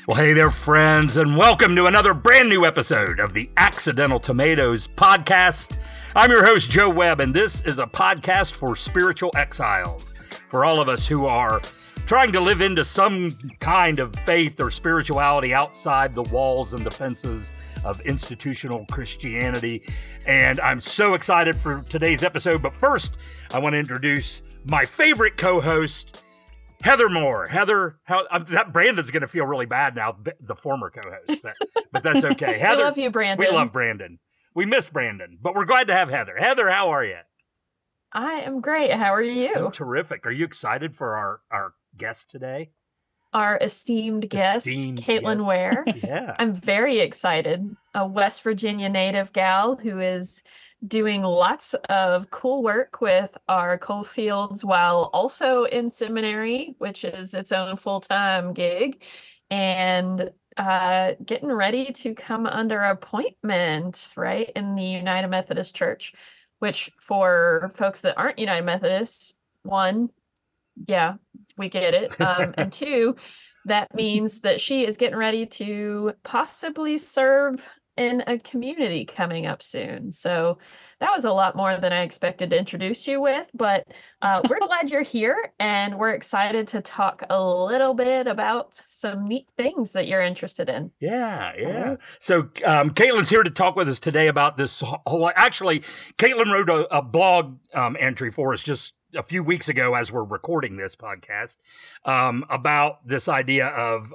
Well, hey there, friends, and welcome to another brand new episode of the Accidental Tomatoes podcast. I'm your host, Joe Webb, and this is a podcast for spiritual exiles, for all of us who are trying to live into some kind of faith or spirituality outside the walls and the fences of institutional Christianity. And I'm so excited for today's episode. But first, I want to introduce my favorite co-host, Heather Moore. Heather, that Brandon's going to feel really bad now, the former co-host, but that's okay. Heather, we love you, Brandon. We love Brandon. We miss Brandon, but we're glad to have Heather. Heather, how are you? I am great. How are you? I'm terrific. Are you excited for our guest today? Our esteemed guest, Caitlin Ware. Yeah. I'm very excited. A West Virginia native gal who is doing lots of cool work with our coal fields while also in seminary, which is its own full-time gig, and getting ready to come under appointment, right, in the United Methodist Church, which for folks that aren't United Methodists, one, yeah, we get it. And two, that means that she is getting ready to possibly serve in a community coming up soon. So that was a lot more than I expected to introduce you with, but we're glad you're here, and we're excited to talk a little bit about some neat things that you're interested in. Yeah. So Caitlin's here to talk with us today about this whole, actually, Caitlin wrote a blog entry for us just a few weeks ago as we're recording this podcast about this idea of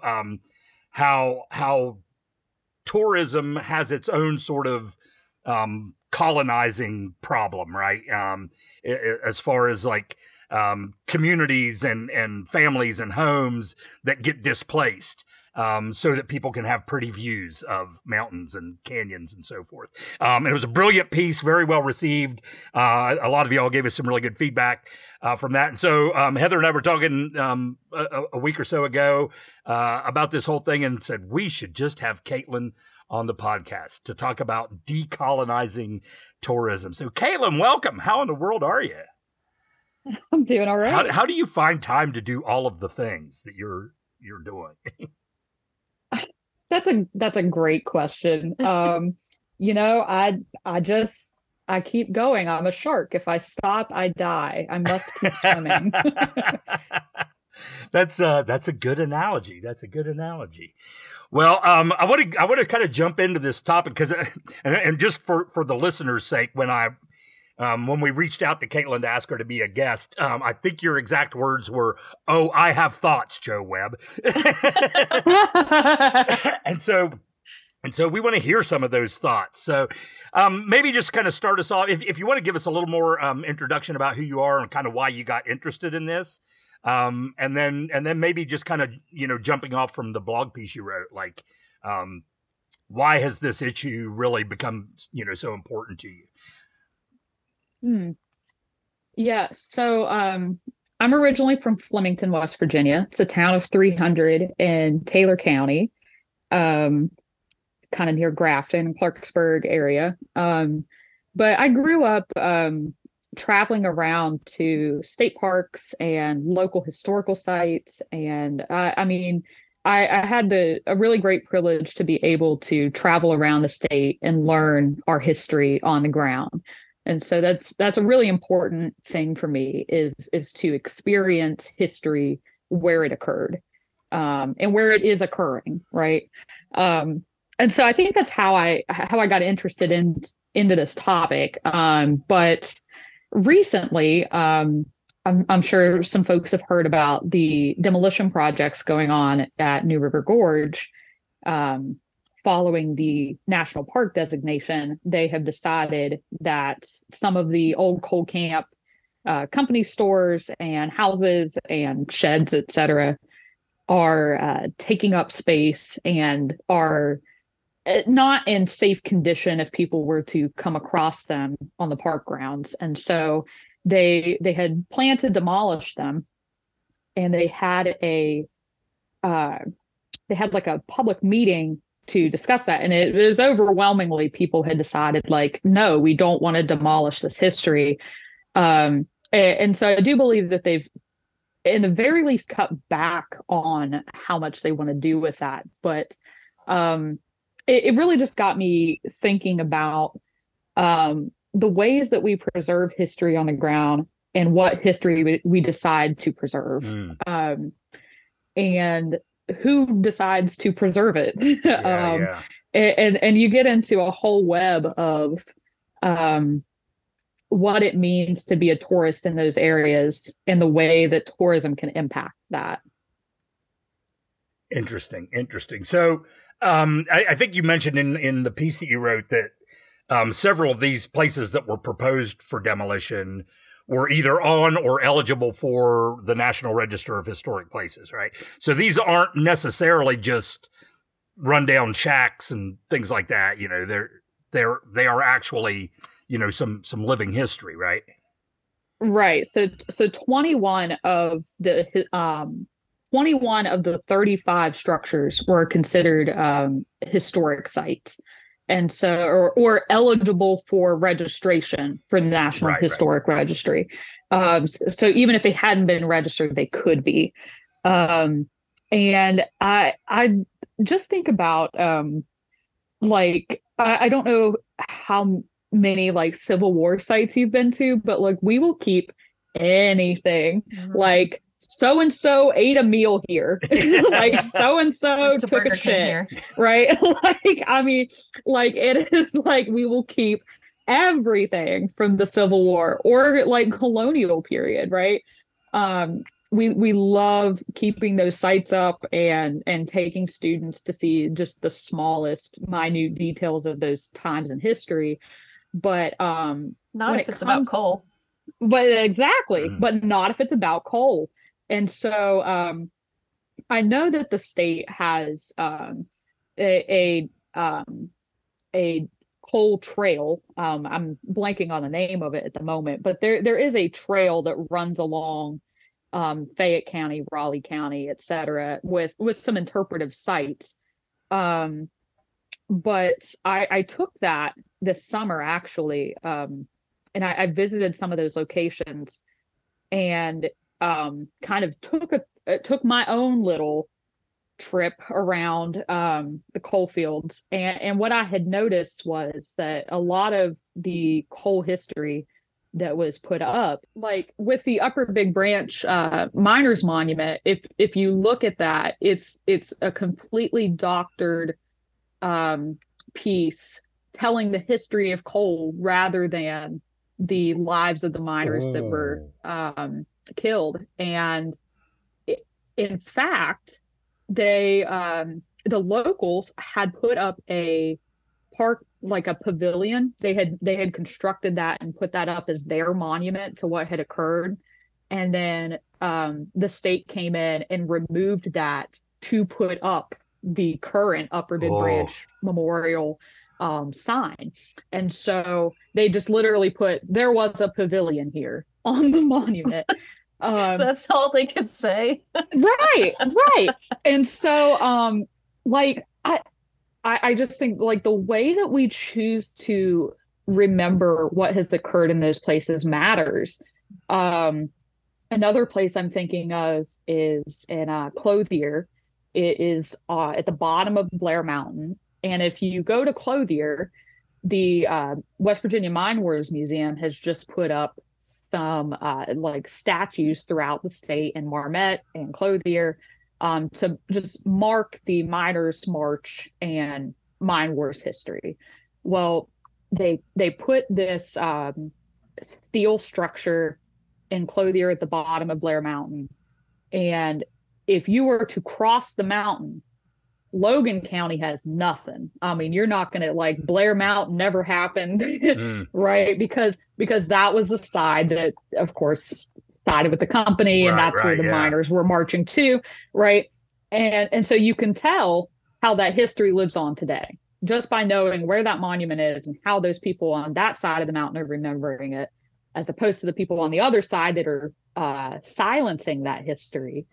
how tourism has its own sort of colonizing problem, right? As far as like communities and families and homes that get displaced, so that people can have pretty views of mountains and canyons and so forth. It was a brilliant piece, very well received. A lot of y'all gave us some really good feedback from that. And so Heather and I were talking a week or so ago about this whole thing and said we should just have Caitlin on the podcast to talk about decolonizing tourism. So Caitlin, welcome. How in the world are you? I'm doing all right. How do you find time to do all of the things that you're doing? That's a great question. I keep going. I'm a shark. If I stop, I die. I must keep swimming. That's a good analogy. Well, I want to kind of jump into this topic because, and just for the listeners' sake, when we reached out to Caitlin to ask her to be a guest, I think your exact words were, "Oh, I have thoughts, Joe Webb," and so we want to hear some of those thoughts. So maybe just kind of start us off. If you want to give us a little more introduction about who you are and kind of why you got interested in this. And then maybe just kind of, jumping off from the blog piece you wrote, like, why has this issue really become, so important to you? Yeah. So, I'm originally from Flemington, West Virginia. It's a town of 300 in Taylor County, kind of near Grafton, Clarksburg area. But I grew up, traveling around to state parks and local historical sites. And I had a really great privilege to be able to travel around the state and learn our history on the ground. And so that's a really important thing for me is to experience history where it occurred, and where it is occurring. Right. And so I think that's how I got interested into this topic. But recently, I'm sure some folks have heard about the demolition projects going on at New River Gorge. Following the national park designation, they have decided that some of the old coal camp company stores and houses and sheds, etc., are taking up space and are not in safe condition if people were to come across them on the park grounds. And so they had planned to demolish them, and they had like a public meeting to discuss that. And it was overwhelmingly people had decided, like, no, we don't want to demolish this history. And so I do believe that they've in the very least cut back on how much they want to do with that. But it really just got me thinking about the ways that we preserve history on the ground and what history we decide to preserve, and who decides to preserve it. And you get into a whole web of what it means to be a tourist in those areas and the way that tourism can impact that. Interesting. So I think you mentioned in the piece that you wrote that several of these places that were proposed for demolition were either on or eligible for the National Register of Historic Places, right? So these aren't necessarily just rundown shacks and things like that. You know, they are actually, you know, some living history, right? Right. So 21 of the 35 structures were considered historic sites, and so or eligible for registration for the National Historic Registry. So even if they hadn't been registered, they could be. And I just think about like I don't know how many like Civil War sites you've been to, but like we will keep anything. Like so and so ate a meal here, like so and so took a shit here. Right? Like I mean, like it is like we will keep everything from the Civil War or like colonial period, right? We love keeping those sites up and taking students to see just the smallest minute details of those times in history. But not if it's about coal. But exactly, but not if it's about coal. And so I know that the state has a coal trail. I'm blanking on the name of it at the moment, but there is a trail that runs along Fayette County, Raleigh County, et cetera, with some interpretive sites. But I took that this summer actually, and I visited some of those locations and kind of took my own little trip around the coal fields. And what I had noticed was that a lot of the coal history that was put up, like with the Upper Big Branch Miners Monument, if you look at that, it's a completely doctored piece telling the history of coal rather than the lives of the miners that were killed. And in fact, they the locals had put up a park, like a pavilion. They had constructed that and put that up as their monument to what had occurred. And then the state came in and removed that to put up the current Upper Big Branch Memorial sign. And so they just literally put, there was a pavilion here on the monument. That's all they could say. Right. And so like I just think like the way that we choose to remember what has occurred in those places matters. Another place I'm thinking of is in Clothier. It is at the bottom of Blair Mountain. And if you go to Clothier, the West Virginia Mine Wars Museum has just put up some like statues throughout the state in Marmet and Clothier to just mark the Miners' March and Mine Wars history. Well, they put this steel structure in Clothier at the bottom of Blair Mountain. And if you were to cross the mountain, Logan County has nothing. I mean, you're not going to like Blair Mountain never happened, right? Because that was the side that, of course, sided with the company, and that's where the miners were marching to, right? And so you can tell how that history lives on today just by knowing where that monument is and how those people on that side of the mountain are remembering it, as opposed to the people on the other side that are silencing that history.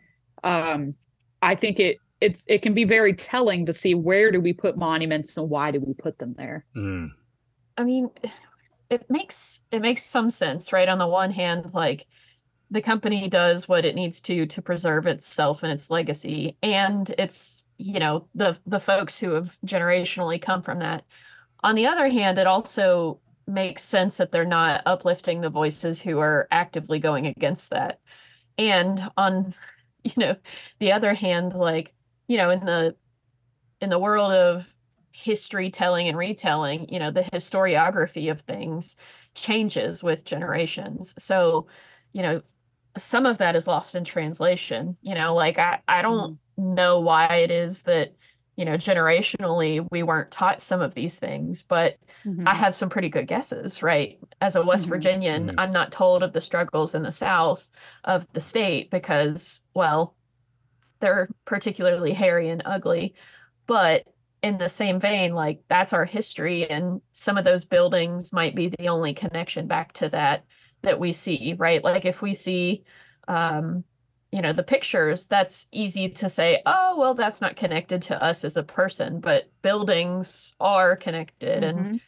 I think it can be very telling to see where do we put monuments and why do we put them there. I mean, it makes some sense, right? On the one hand, like the company does what it needs to preserve itself and its legacy, and it's, the folks who have generationally come from that. On the other hand, it also makes sense that they're not uplifting the voices who are actively going against that. And on, you know, the other hand, like, in the world of history telling and retelling, the historiography of things changes with generations. So, you know, some of that is lost in translation. Like I don't know why it is that, generationally we weren't taught some of these things, but I have some pretty good guesses, right? As a West Virginian, I'm not told of the struggles in the South of the state because, well, they're particularly hairy and ugly. But in the same vein, like that's our history, and some of those buildings might be the only connection back to that we see, right? Like if we see, the pictures, that's easy to say, oh, well, that's not connected to us as a person, but buildings are connected. And,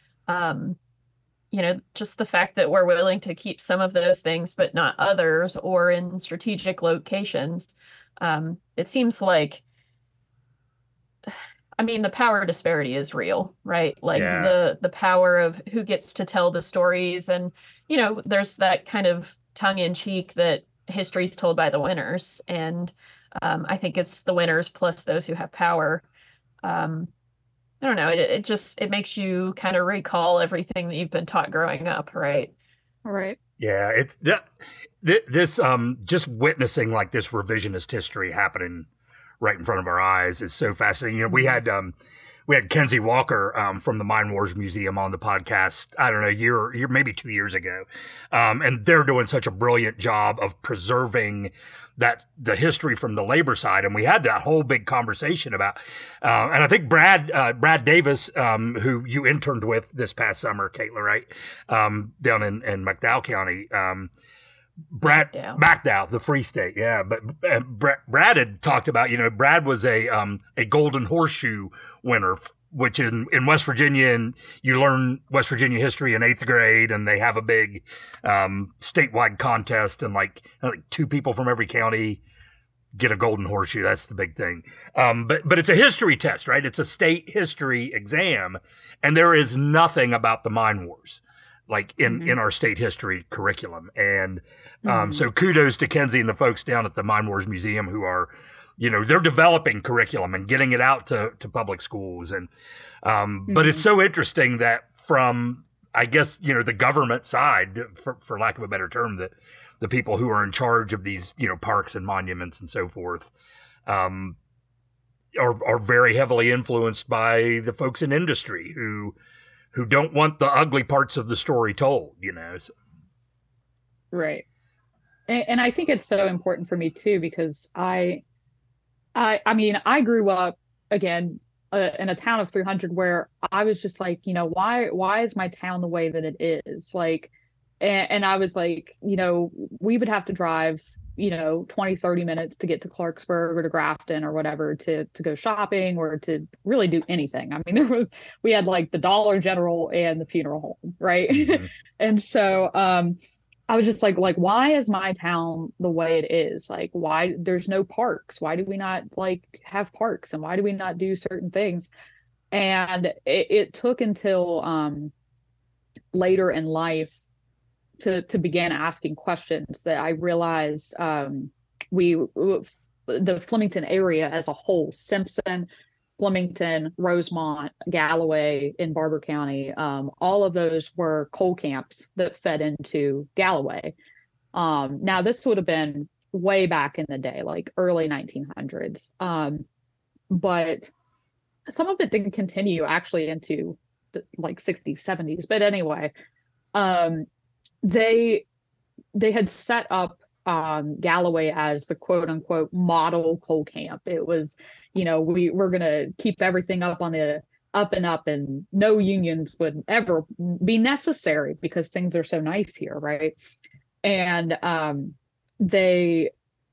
just the fact that we're willing to keep some of those things, but not others, or in strategic locations, it seems like, the power disparity is real, right? Like the power of who gets to tell the stories. And, there's that kind of tongue in cheek that history is told by the winners. And I think it's the winners plus those who have power. I don't know. It makes you kind of recall everything that you've been taught growing up, right? Right. Yeah. It's this, just witnessing like this revisionist history happening right in front of our eyes is so fascinating. We had Kenzie Walker from the Mine Wars Museum on the podcast, I don't know, year maybe 2 years ago. And they're doing such a brilliant job of preserving the history from the labor side. And we had that whole big conversation about, and I think Brad Davis, who you interned with this past summer, Caitlin, right? Down in McDowell County, McDowell, the Free State, yeah. But Brad had talked about, Brad was a Golden Horseshoe winner, which in West Virginia, and you learn West Virginia history in 8th grade, and they have a big statewide contest, and like 2 people from every county get a Golden Horseshoe. That's the big thing. But it's a history test, right? It's a state history exam, and there is nothing about the mine wars like in our state history curriculum. And so kudos to Kenzie and the folks down at the Mine Wars Museum who are, they're developing curriculum and getting it out to public schools. And but it's so interesting that from, I guess, the government side, for lack of a better term, that the people who are in charge of these, parks and monuments and so forth, are very heavily influenced by the folks in industry who don't want the ugly parts of the story told, So. Right. And I think it's so important for me too, because I grew up again in a town of 300 where I was just like, why is my town the way that it is? Like, and I was like, we would have to drive, 20, 30 minutes to get to Clarksburg or to Grafton or whatever to go shopping or to really do anything. I mean, we had like the Dollar General and the funeral home, right? And so I was just like, why is my town the way it is? Like, why there's no parks? Why do we not like have parks? And why do we not do certain things? And it took until later in life to begin asking questions that I realized the Flemington area as a whole, Simpson, Flemington, Rosemont, Galloway in Barber County, all of those were coal camps that fed into Galloway. Now this would have been way back in the day, like early 1900s. But some of it didn't continue actually into the, like 60s, 70s. But anyway, they had set up Galloway as the quote unquote model coal camp. It was, we're going to keep everything up on the up and up, and no unions would ever be necessary because things are so nice here. Right. And I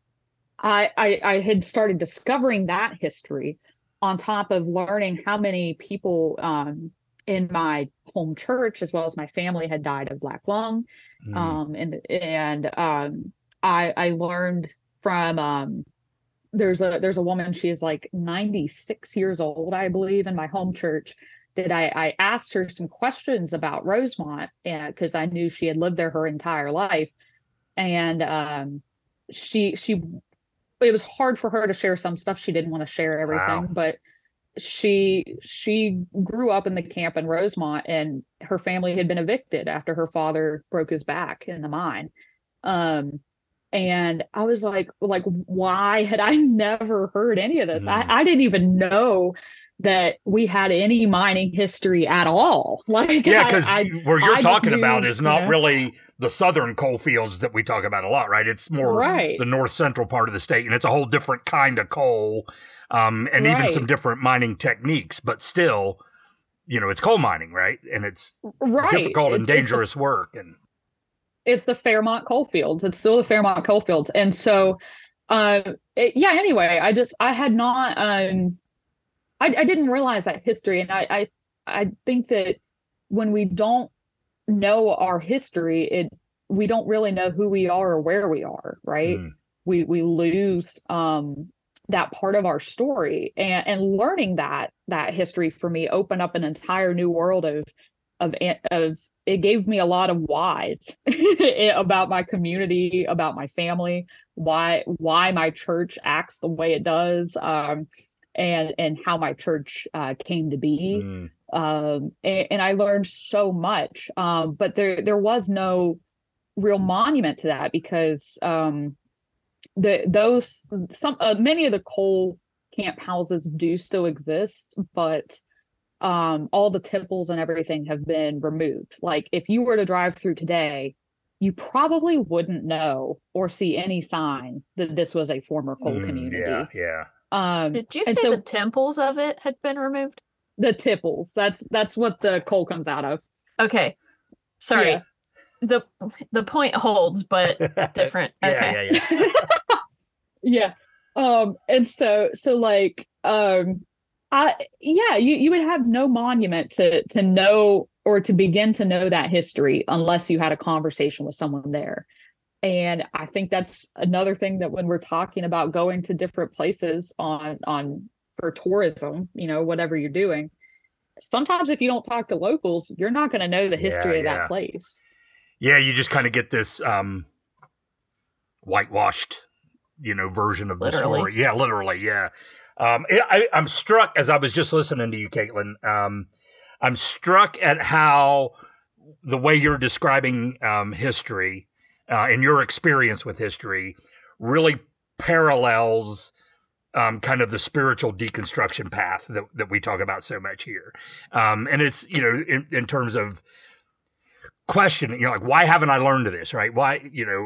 had started discovering that history on top of learning how many people in my home church, as well as my family, had died of black lung. And I learned from there's a woman, she is like 96 years old, I believe, in my home church, that I asked her some questions about Rosemont, and because I knew she had lived there her entire life. And she it was hard for her to share some stuff. She didn't want to share everything, Wow. but she grew up in the camp in Rosemont, and her family had been evicted after her father broke his back in the mine. Um, and I was like, why had I never heard any of this? Mm. I didn't even know that we had any mining history at all. Like, Yeah, because where you're I just talking about knew, is not really the southern coal fields that we talk about a lot, right? It's more right, the north central part of the state, and it's a whole different kind of coal, and even some right, different mining techniques. But still, it's coal mining, right? And it's right. difficult and dangerous work. And It's the Fairmont coal fields. It's still the Fairmont coal fields. And so, yeah, anyway, I had not, I didn't realize that history. And I think that when we don't know our history, we don't really know who we are or where we are, right? mm, We lose, that part of our story, and learning that history for me opened up an entire new world of it gave me a lot of whys about my community, about my family, why my church acts the way it does, and how my church came to be. mm, And I learned so much, but there was no real monument to that, because many of the coal camp houses do still exist, but all the temples and everything have been removed. Like, if you were to drive through today, you probably wouldn't know or see any sign that this was a former coal community. yeah. Did you And say so the temples of it had been removed? the tipples, that's what the coal comes out of. Okay. Sorry. Yeah. The point holds, but different. Okay. Yeah. Yeah. And so like, you would have no monument to know or to begin to know that history unless you had a conversation with someone there. And I think that's another thing, that when we're talking about going to different places on for tourism, whatever you're doing, sometimes if you don't talk to locals, you're not going to know the history of that place. Yeah, you just kind of get this whitewashed, version of the story. Yeah, literally. Yeah. I'm struck as I was just listening to you, Caitlin. I'm struck at how the way you're describing history and your experience with history really parallels kind of the spiritual deconstruction path that we talk about so much here. And it's, in terms of questioning, like, why haven't I learned of this, right? Why,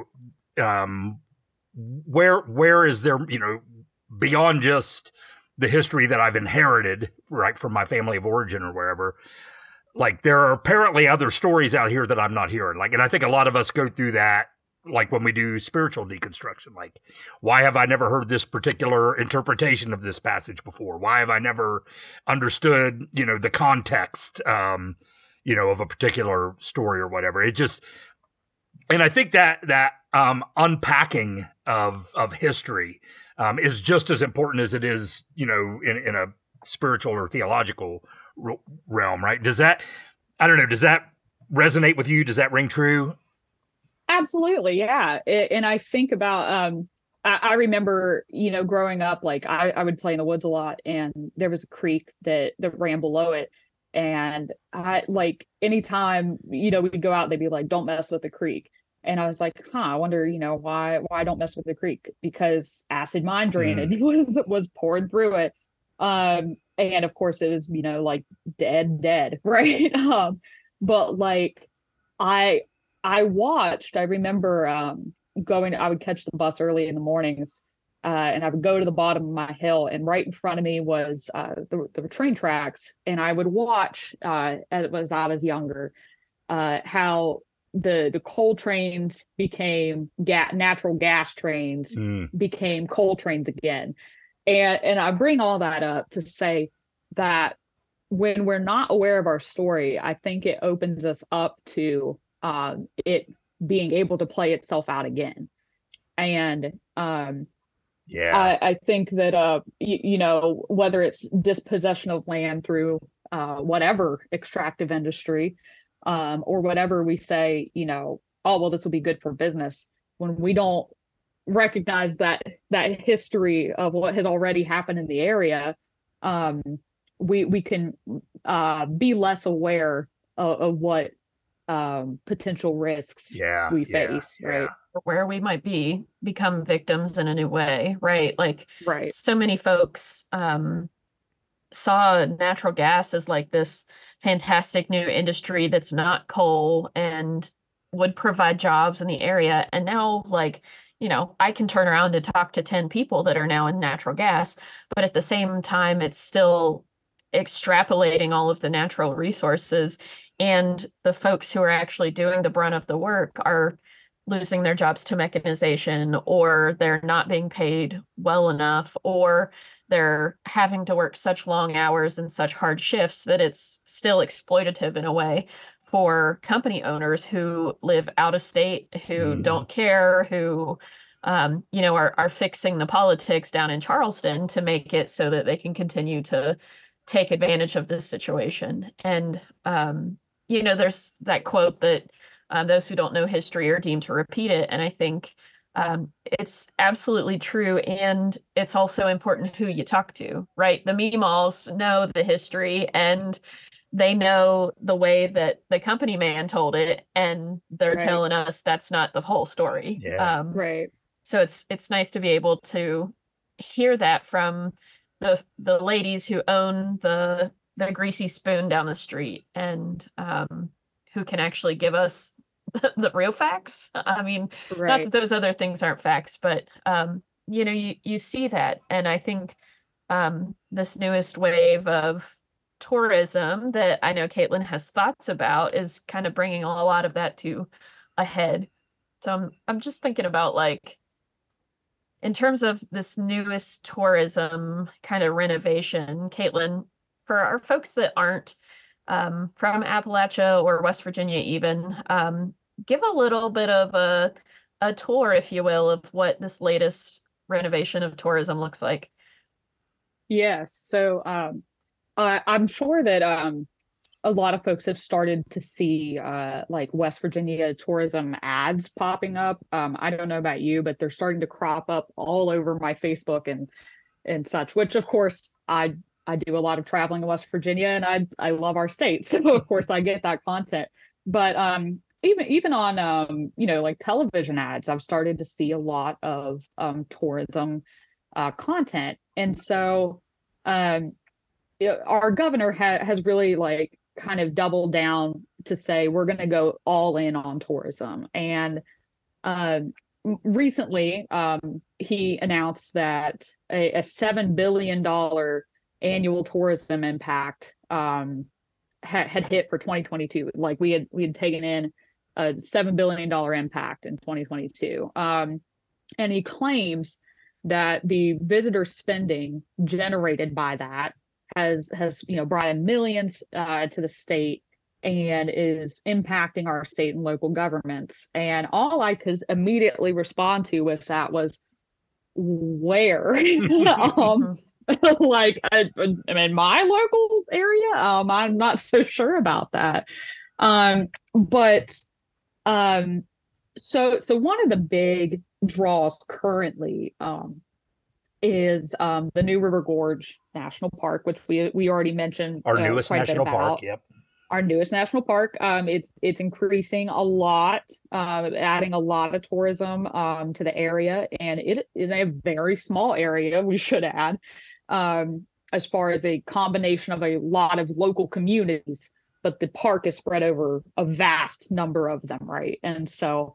where is there, beyond just the history that I've inherited, right, from my family of origin or wherever, like, there are apparently other stories out here that I'm not hearing. Like, and I think a lot of us go through that, like when we do spiritual deconstruction. Like, why have I never heard this particular interpretation of this passage before? Why have I never understood, the context, of a particular story or whatever? It just, and I think that unpacking of history is just as important as it is, in a spiritual or theological realm, right? Does that resonate with you? Does that ring true? Absolutely, yeah. And I think about, I remember, growing up, like, I would play in the woods a lot, and there was a creek that ran below it. And I, like, anytime, we'd go out, they'd be like, don't mess with the creek. And I was like, I wonder, why don't mess with the creek? Because acid mine drainage was poured through it. And of course it was, like, dead, right? But like, I remember I would catch the bus early in the mornings, and I would go to the bottom of my hill, and right in front of me was the train tracks, and I would watch, as I was younger, how the coal trains became natural gas trains, became coal trains again. And I bring all that up to say that when we're not aware of our story, I think it opens us up to it being able to play itself out again. And Yeah. I think that whether it's dispossession of land through whatever extractive industry, or whatever we say, oh well, this will be good for business, when we don't recognize that history of what has already happened in the area, um, we can be less aware of what potential risks Yeah. we Yeah. face, Yeah. right? Where we might become victims in a new way, right? Like Right. so many folks saw natural gas as like this fantastic new industry that's not coal and would provide jobs in the area. And now, like, I can turn around and talk to 10 people that are now in natural gas, but at the same time, it's still extrapolating all of the natural resources. And the folks who are actually doing the brunt of the work are losing their jobs to mechanization, or they're not being paid well enough, or they're having to work such long hours and such hard shifts that it's still exploitative in a way for company owners who live out of state, who don't care, who are fixing the politics down in Charleston to make it so that they can continue to take advantage of this situation. And there's that quote that those who don't know history are deemed to repeat it. And I think it's absolutely true. And it's also important who you talk to, right? The Meemaws know the history and they know the way that the company man told it. And they're Right. telling us that's not the whole story. Yeah. Right. So it's nice to be able to hear that from the ladies who own the greasy spoon down the street and who can actually give us the real facts. I mean, not Right. that those other things aren't facts, but you see that. And I think this newest wave of tourism that I know Caitlin has thoughts about is kind of bringing a lot of that to a head. So I'm just thinking about, like, in terms of this newest tourism kind of renovation, Caitlin, for our folks that aren't from Appalachia or West Virginia even, give a little bit of a tour, if you will, of what this latest renovation of tourism looks like. Yes. So I'm sure that a lot of folks have started to see like West Virginia tourism ads popping up. I don't know about you, but they're starting to crop up all over my Facebook and such, which of course I do a lot of traveling in West Virginia and I love our state. So of course I get that content. But even on like television ads, I've started to see a lot of tourism content. And so our governor has really like kind of doubled down to say we're going to go all in on tourism. And recently, he announced that a $7 billion annual tourism impact had hit for 2022. Like we had taken in a $7 billion impact in 2022. And he claims that the visitor spending generated by that has brought in millions to the state and is impacting our state and local governments. And all I could immediately respond to with that was, where? Like I mean, my local area, I'm not so sure about that. But so one of the big draws currently is the New River Gorge National Park, which we already mentioned. Our newest national park. Yep. Our newest national park. It's increasing a lot, adding a lot of tourism to the area, and it is a very small area, we should add, as far as a combination of a lot of local communities, but the park is spread over a vast number of them, right? And so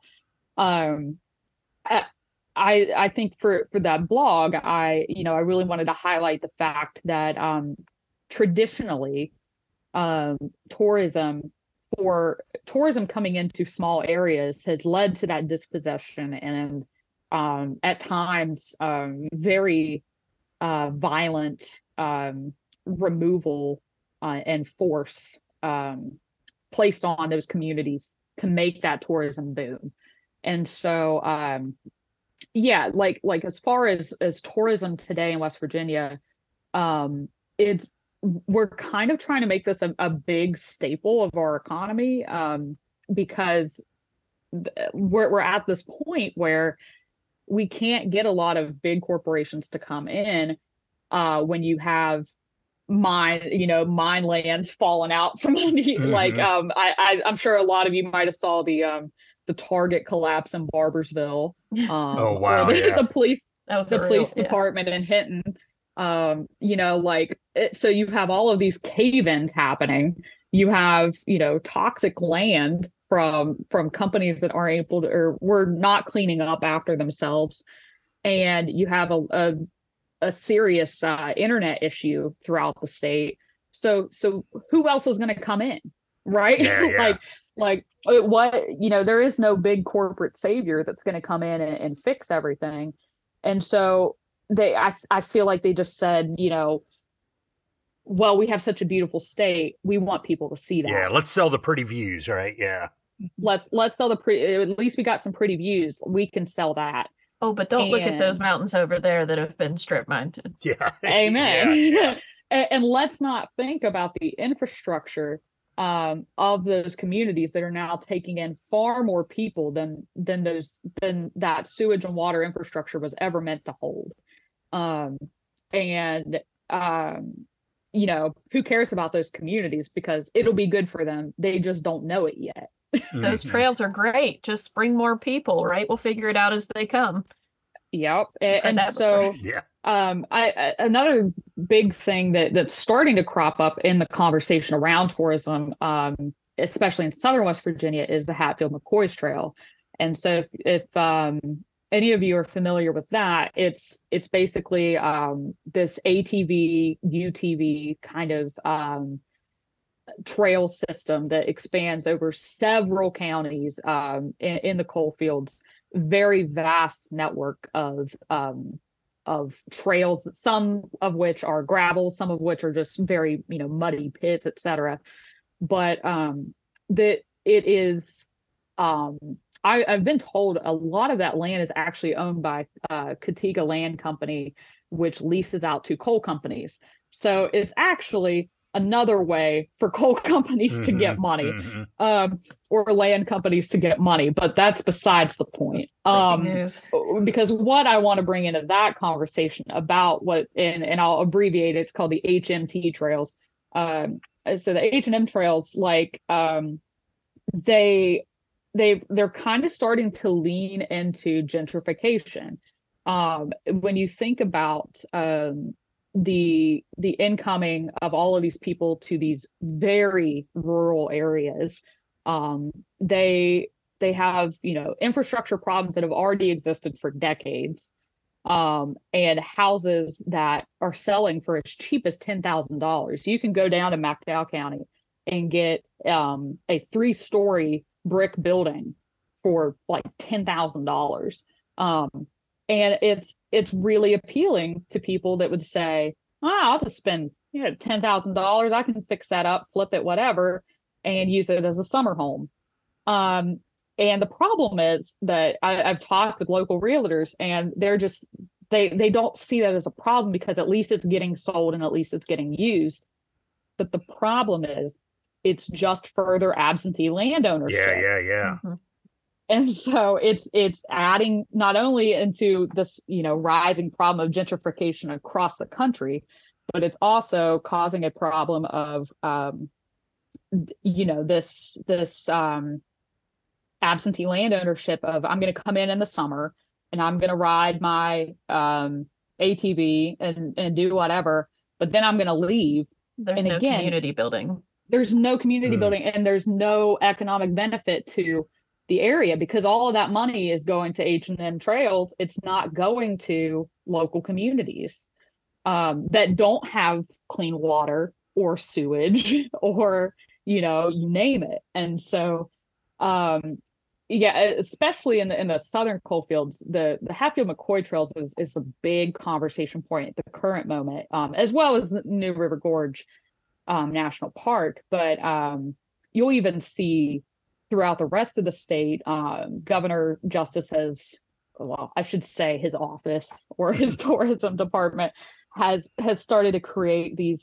I think for that blog, I really wanted to highlight the fact that traditionally tourism coming into small areas has led to that dispossession and at times very violent removal and force placed on those communities to make that tourism boom. And so Yeah, like as far as tourism today in West Virginia, it's we're kind of trying to make this a big staple of our economy, because we're at this point where we can't get a lot of big corporations to come in when you have mine lands falling out from under you. Like, Hmm. I'm sure a lot of you might have saw the Target collapse in Barbersville, Oh, or wow. Yeah. That was the a real, police yeah. department in Hinton. So you have all of these cave-ins happening. You have, toxic land from companies that aren't able to, or were not cleaning up after themselves. And you have a serious internet issue throughout the state. So who else is going to come in, right? Yeah. Yeah. There is no big corporate savior that's going to come in and fix everything. And so I feel like they just said, well, we have such a beautiful state, we want people to see Yeah. that. Let's sell the pretty views, right? Yeah. Let's sell the pretty, at least we got some pretty views, we can sell that. Oh, but don't look at those And mountains over there that have been strip mined. Yeah. amen. Yeah. Yeah. And let's not think about the infrastructure of those communities that are now taking in far more people than that sewage and water infrastructure was ever meant to hold. Um, and who cares about those communities, because it'll be good for them. They just don't know it yet. Those Mhm. trails are great. Just bring more people, right? We'll figure it out as they come. Yep. I've heard And that so before. Yeah. another big thing that's starting to crop up in the conversation around tourism, especially in southern West Virginia, is the Hatfield McCoy's Trail. And so if any of you are familiar with that, it's basically this ATV, UTV kind of trail system that expands over several counties in the coal fields. Very vast network of trails, some of which are gravel, some of which are just very muddy pits, etc. But that it is. I've been told a lot of that land is actually owned by Catiga Land Company, which leases out to coal companies. So it's actually another way for coal companies to get Hmm. money, Hmm. or land companies to get money. But that's besides the point. Breaking news. Because what I want to bring into that conversation about and I'll abbreviate it, it's called the HMT trails. So the H&M trails, like they're kind of starting to lean into gentrification. When you think about the incoming of all of these people to these very rural areas, they have infrastructure problems that have already existed for decades, and houses that are selling for as cheap as $10,000. You can go down to McDowell County and get a 3-story brick building for like $10,000. And it's really appealing to people that would say, I'll just spend $10,000. I can fix that up, flip it, whatever, and use it as a summer home. And the problem is that I've talked with local realtors, and they're just they don't see that as a problem, because at least it's getting sold and at least it's getting used. But the problem is it's just further absentee land ownership. Yeah. Yeah. Yeah. Mm-hmm. And so it's adding not only into this rising problem of gentrification across the country, but it's also causing a problem of this absentee land ownership of, I'm going to come in the summer and I'm going to ride my ATV and do whatever, but then I'm going to leave. There's And no again, community building. There's no community building, and there's no economic benefit to the area, because all of that money is going to H&M trails. It's not going to local communities that don't have clean water or sewage or you name it. And so especially in the southern coal fields, the Hatfield McCoy trails is a big conversation point at the current moment, as well as the New River Gorge National Park. But you'll even see throughout the rest of the state, Governor Justice has well, I should say his office or his tourism department has started to create these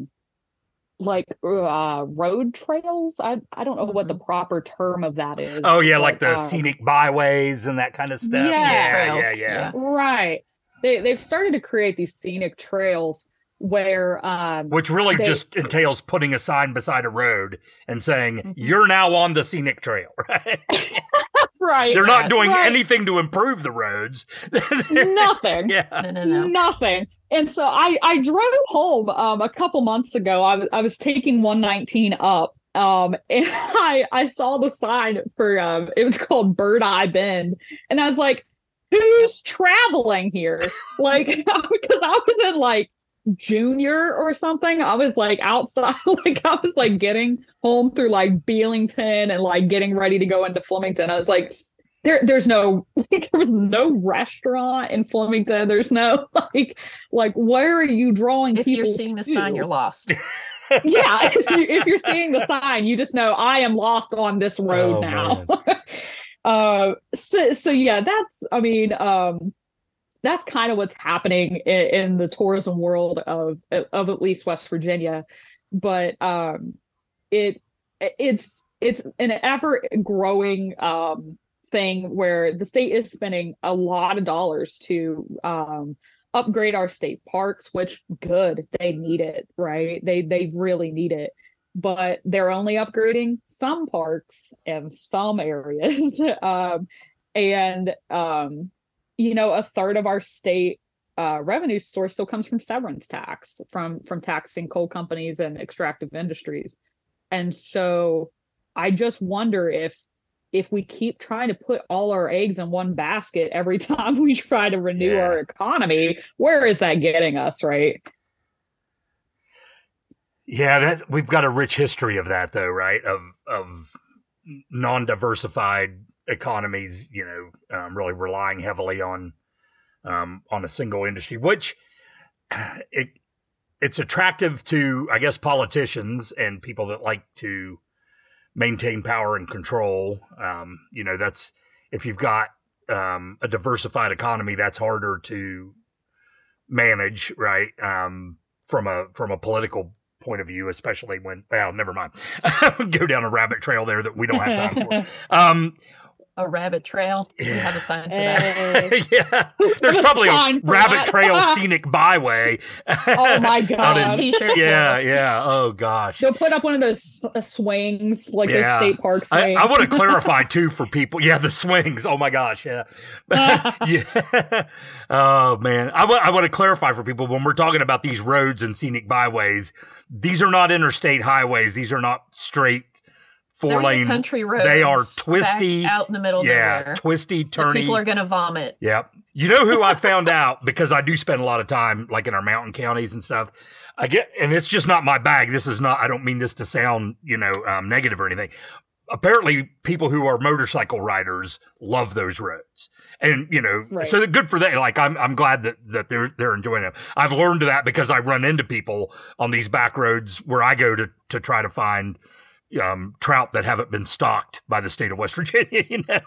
road trails. I don't know what the proper term of that is. Oh yeah, like the scenic byways and that kind of stuff. Yeah. Right. They've started to create these scenic trails where which really just entails putting a sign beside a road and saying you're now on the scenic trail, right? Right. They're not doing anything to improve the roads. Nothing. Yeah. No. Nothing. And so I drove home a couple months ago. I was taking 119 up. And I saw the sign for it was called Bird Eye Bend, and I was like, who's traveling here? Like, because I was in like junior or something. I was like outside, like I was like getting home through like Beelington and like getting ready to go into Flemington. I was like, there's no there was no restaurant in Flemington. There's no like where are you drawing if people you're seeing to? The sign, you're lost. Yeah, if you're seeing the sign, you just know I am lost on this road now. So yeah, that's kind of what's happening in the tourism world of at least West Virginia. But it's an ever growing thing where the state is spending a lot of dollars to upgrade our state parks, which good, they need it, right? They really need it. But they're only upgrading some parks and some areas. A third of our state revenue source still comes from severance tax, from taxing coal companies and extractive industries. And so I just wonder if we keep trying to put all our eggs in one basket every time we try to renew our economy, where is that getting us, right? Yeah, we've got a rich history of that, though, right? Of non-diversified economies, really relying heavily on a single industry, which it's attractive to, I guess, politicians and people that like to maintain power and control. That's if you've got a diversified economy, that's harder to manage, right? From a political point of view, especially when, well, never mind. Go down a rabbit trail there that we don't have time for. A rabbit trail. We have a sign for that. Yeah, there's probably a rabbit trail scenic byway. Oh my god! T-shirt. Yeah. Oh gosh. They'll put up one of those swings, like those state park swings. I want to clarify too for people. Yeah, the swings. Oh my gosh. Yeah. Yeah. Oh man, I want to clarify for people when we're talking about these roads and scenic byways. These are not interstate highways. These are not straight 4-lane country roads. They are twisty out in the middle of nowhere. Twisty, turny. People are gonna vomit. Yep. You know who I found out, because I do spend a lot of time like in our mountain counties and stuff. And it's just not my bag. This is not, I don't mean this to sound, negative or anything. Apparently people who are motorcycle riders love those roads. And, right. So good for them. Like, I'm glad that they're enjoying it. I've learned that because I run into people on these back roads where I go to try to find trout that haven't been stocked by the state of West Virginia,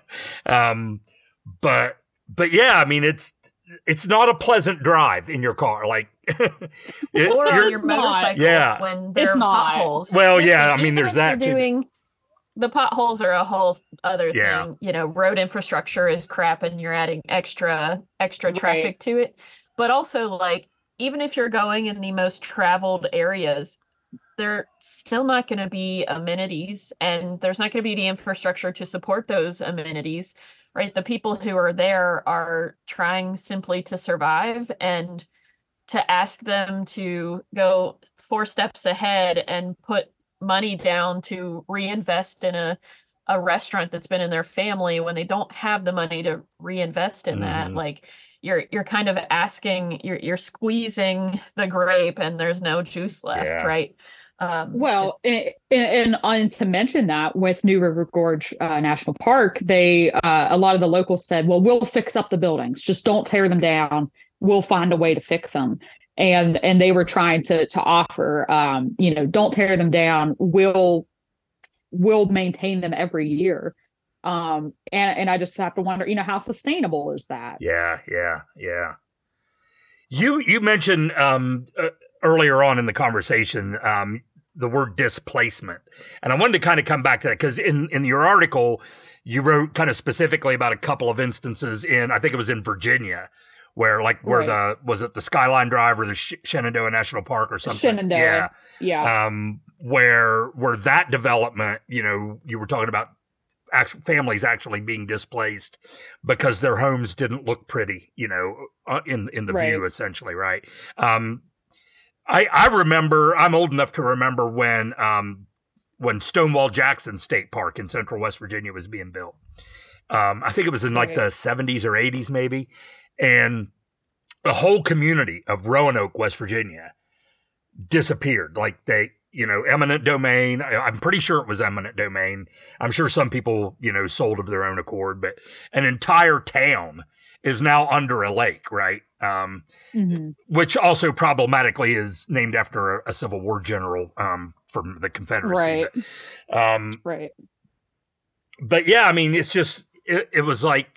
but yeah, I mean, it's not a pleasant drive in your car. Like, or on your motorcycle when there are potholes. Well, yeah, I mean, there's that too. The potholes are a whole other thing. Road infrastructure is crap and you're adding extra traffic to it. But also, like, even if you're going in the most traveled areas, they're still not going to be amenities, and there's not going to be the infrastructure to support those amenities, right? The people who are there are trying simply to survive, and to ask them to go 4 steps ahead and put money down to reinvest in a restaurant that's been in their family when they don't have the money to reinvest in that, like, you're kind of asking, you're squeezing the grape and there's no juice left, right? And to mention that, with New River Gorge National Park, they a lot of the locals said, well, we'll fix up the buildings, just don't tear them down, we'll find a way to fix them. And they were trying to offer, don't tear them down, we'll maintain them every year. And I just have to wonder, how sustainable is that? Yeah. You mentioned earlier on in the conversation the word displacement, and I wanted to kind of come back to that because in your article you wrote kind of specifically about a couple of instances I think it was in Virginia where Right. was it the Skyline Drive or the Shenandoah National Park or something? Shenandoah. Yeah. Where that development, you were talking about families actually being displaced because their homes didn't look pretty, in the Right. view, essentially, right? I remember, I'm old enough to remember when Stonewall Jackson State Park in central West Virginia was being built. I think it was in like Right. the 70s or 80s maybe. And the whole community of Roanoke, West Virginia disappeared. Like eminent domain. I'm pretty sure it was eminent domain. I'm sure some people, sold of their own accord, but an entire town is now under a lake, right? Mm-hmm. Which also problematically is named after a Civil War general from the Confederacy. Right. Right. But yeah, I mean, it's just, it was like,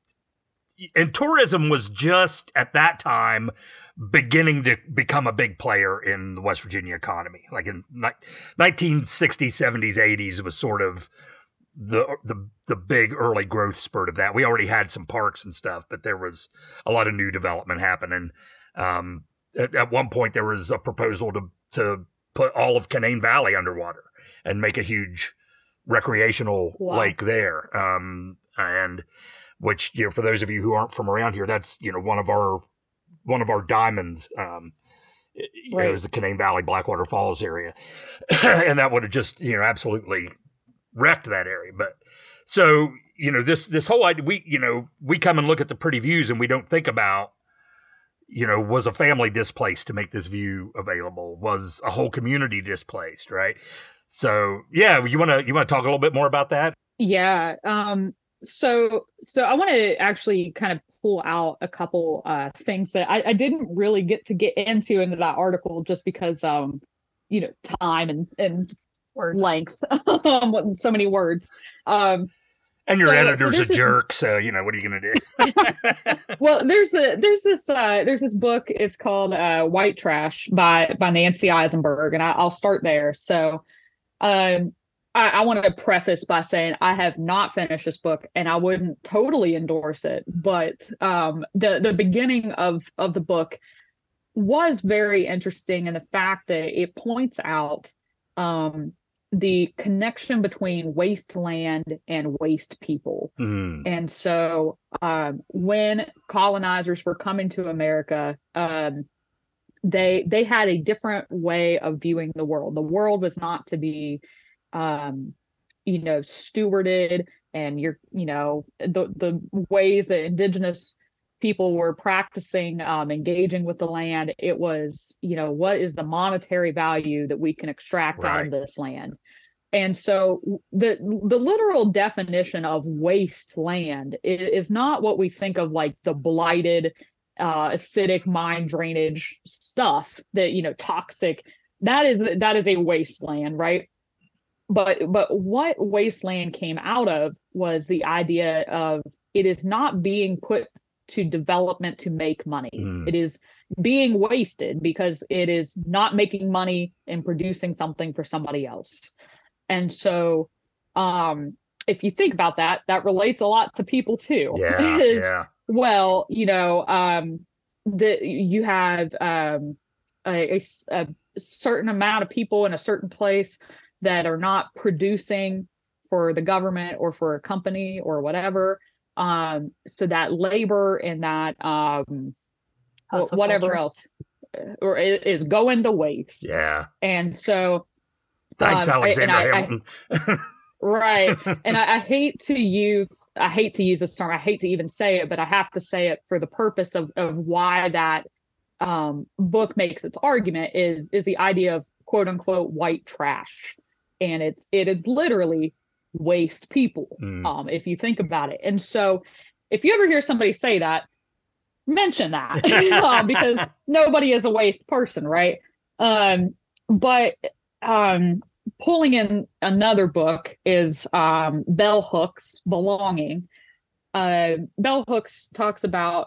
and tourism was just at that time beginning to become a big player in the West Virginia economy. Like in 1960s, 70s, 80s was sort of the big early growth spurt of that. We already had some parks and stuff, but there was a lot of new development happening. At one point, there was a proposal to put all of Canaan Valley underwater and make a huge recreational lake there. And which, for those of you who aren't from around here, that's, one of our diamonds. It was the Canaan Valley Blackwater Falls area. And that would have just, absolutely wrecked that area. But so, this whole idea, we come and look at the pretty views and we don't think about, was a family displaced to make this view available? Was a whole community displaced? Right. So yeah, you want to talk a little bit more about that? Yeah. So I want to actually kind of pull out a couple things that I didn't really get into that article just because time and Words. length, so many words. And your editor's a jerk, so what are you going to do? Well, there's this book. It's called White Trash by Nancy Eisenberg, and I'll start there. So, I want to preface by saying I have not finished this book, and I wouldn't totally endorse it. But the beginning of the book was very interesting in the fact that it points out the connection between wasteland and waste people. Mm. And so when colonizers were coming to America, they had a different way of viewing the world. The world was not to be stewarded, and the ways that indigenous people were practicing engaging with the land. It was, what is the monetary value that we can extract out of this land? And so the literal definition of wasteland is not what we think of, like the blighted, acidic mine drainage stuff that, toxic. That is a wasteland, right? But what wasteland came out of was the idea of it is not being put to development to make money. Mm. It is being wasted because it is not making money and producing something for somebody else. And so if you think about that, that relates a lot to people too. Yeah. Well, you have a certain amount of people in a certain place that are not producing for the government or for a company or whatever. So that labor and that whatever else or is going to waste. Yeah. And so thanks, Alexander Hamilton. Right. And I hate to use this term. I hate to even say it, but I have to say it for the purpose of why that book makes its argument is the idea of quote unquote white trash. And it is literally waste people, if you think about it. And so if you ever hear somebody say that, mention that because nobody is a waste person, right? But pulling in another book is Bell Hooks Belonging. Bell Hooks talks about